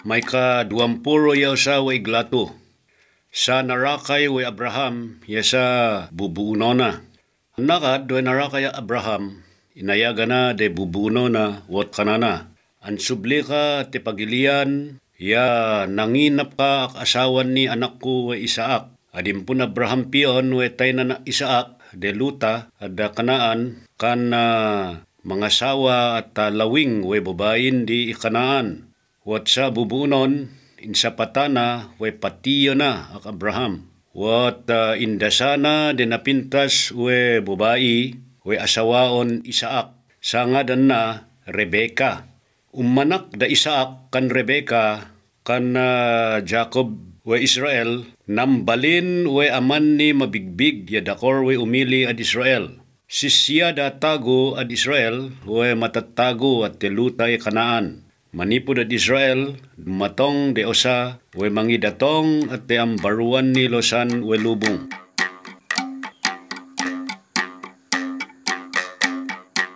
may ka 20 yaw sa way glato. Sa narakay way Abraham, yasa bubuuno na. Nakad, way narakay Abraham, inayaga na de bubuuno na, wat kanana. An subli ka, te pagilian, ya nanginap ka ak asawan ni anak ko way Isaak. Adimpun Abraham piyon, way tay na Isaak, de luta, ada kanaan, kan mga sawa at lawing way babayin di ikanaan. Wat sa bubunon, insa patana, way patiyo na ak Abraham. Wat indasana de napintas way babayi, way asawaon Isaak. Sa ngadan na Rebeka. Umanak da Isaak kan Rebeka, kan Jacob way Israel, nambalin way aman ni mabigbig, yadakor way umili ad Israel. Sisya da tago ad Israel, way matatago at telutay kanaan. Manipod at Israel, matong de osa, way mangidatong at te ambaruan ni losan way lubong.